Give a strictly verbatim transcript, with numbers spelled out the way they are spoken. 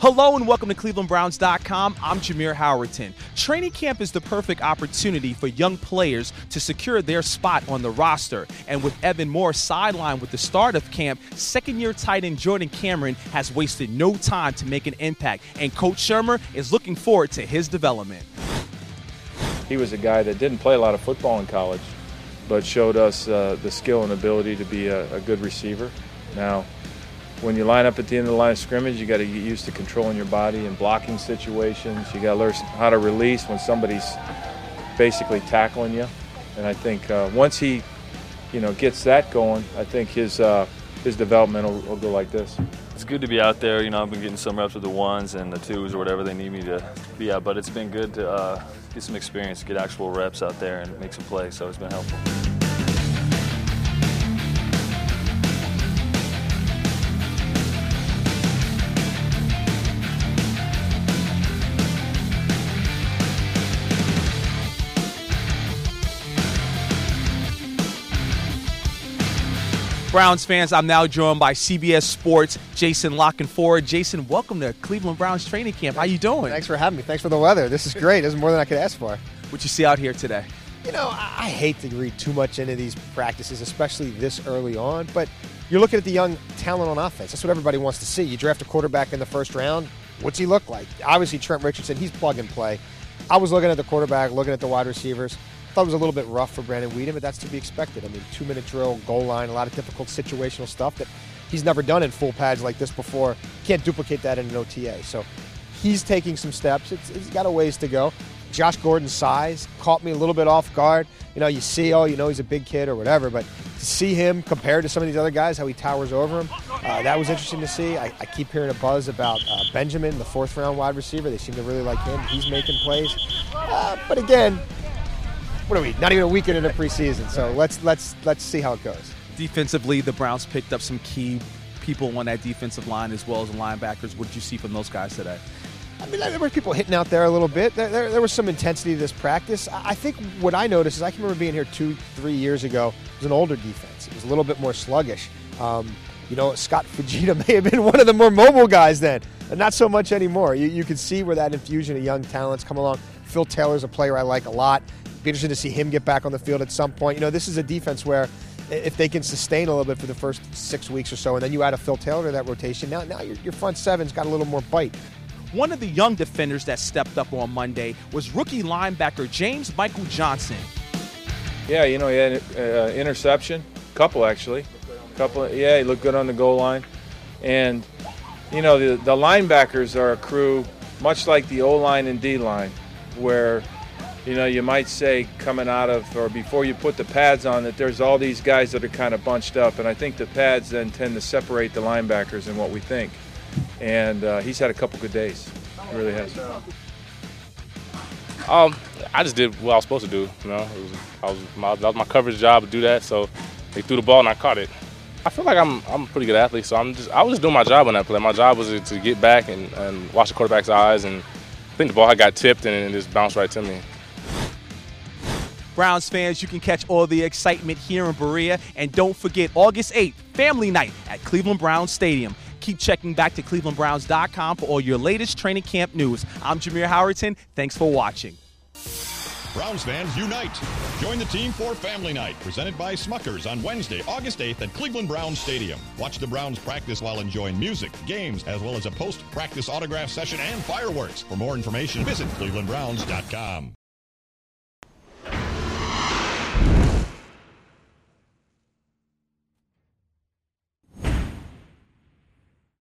Hello and welcome to Cleveland Browns dot com. I'm Jameer Howerton. Training camp is the perfect opportunity for young players to secure their spot on the roster. And with Evan Moore sidelined with the start of camp, second-year tight end Jordan Cameron has wasted no time to make an impact. And Coach Shurmur is looking forward to his development. He was a guy that didn't play a lot of football in college, but showed us uh, the skill and ability to be a, a good receiver. Now, when you line up at the end of the line of scrimmage, you got to get used to controlling your body and blocking situations. You got to learn how to release when somebody's basically tackling you. And I think uh, once he, you know, gets that going, I think his uh, his development will, will go like this. It's good to be out there. You know, I've been getting some reps with the ones and the twos or whatever they need me to be at. But it's been good to uh, get some experience, get actual reps out there and make some plays. So it's been helpful. Browns fans, I'm now joined by C B S Sports' Jason Lockenford. Jason, welcome to Cleveland Browns training camp. How you doing? Thanks for having me. Thanks for the weather. This is great. This is more than I could ask for. What you see out here today? You know, I, I hate to read too much into these practices, especially this early on, but you're looking at the young talent on offense. That's what everybody wants to see. You draft a quarterback in the first round. What's he look like? Obviously, Trent Richardson, he's plug and play. I was looking at the quarterback, looking at the wide receivers. I thought it was a little bit rough for Brandon Weeden, but that's to be expected. I mean, two-minute drill, goal line, a lot of difficult situational stuff that he's never done in full pads like this before. Can't duplicate that in an O T A. So he's taking some steps. It's, it's got a ways to go. Josh Gordon's size caught me a little bit off guard. You know, you see, oh, you know he's a big kid or whatever, but to see him compared to some of these other guys, how he towers over him, uh, that was interesting to see. I, I keep hearing a buzz about uh, Benjamin, the fourth-round wide receiver. They seem to really like him. He's making plays. Uh, but again, what are we? Not even a week into the preseason, so let's let's let's see how it goes. Defensively, the Browns picked up some key people on that defensive line as well as the linebackers. What did you see from those guys today? I mean, there were people hitting out there a little bit. There, there, there was some intensity to this practice. I think what I noticed is I can remember being here two, three years ago. It was an older defense. It was a little bit more sluggish. Um, you know, Scott Fujita may have been one of the more mobile guys then, and not so much anymore. You, you can see where that infusion of young talents come along. Phil Taylor's a player I like a lot. Be interested to see him get back on the field at some point. You know, this is a defense where if they can sustain a little bit for the first six weeks or so, and then you add a Phil Taylor to that rotation, now now your, your front seven's got a little more bite. One of the young defenders that stepped up on Monday was rookie linebacker James Michael Johnson. Yeah, you know, he had an uh, interception, couple actually. couple. Yeah, he looked good on the goal line. And, you know, the, the linebackers are a crew much like the O-line and D-line, where – you know, you might say coming out of or before you put the pads on that there's all these guys that are kind of bunched up. And I think the pads then tend to separate the linebackers in what we think. And uh, he's had a couple good days. He really has. Um, I just did what I was supposed to do. You know, it was, I was my, that was my coverage job to do that. So they threw the ball and I caught it. I feel like I'm I'm a pretty good athlete. So I'm just I was just doing my job on that play. My job was to get back and, and watch the quarterback's eyes. And I think the ball had got tipped and it just bounced right to me. Browns fans, you can catch all the excitement here in Berea. And don't forget, August eighth, Family Night at Cleveland Browns Stadium. Keep checking back to Cleveland Browns dot com for all your latest training camp news. I'm Jameer Howerton. Thanks for watching. Browns fans, unite. Join the team for Family Night, presented by Smuckers on Wednesday, August eighth at Cleveland Browns Stadium. Watch the Browns practice while enjoying music, games, as well as a post-practice autograph session and fireworks. For more information, visit Cleveland Browns dot com.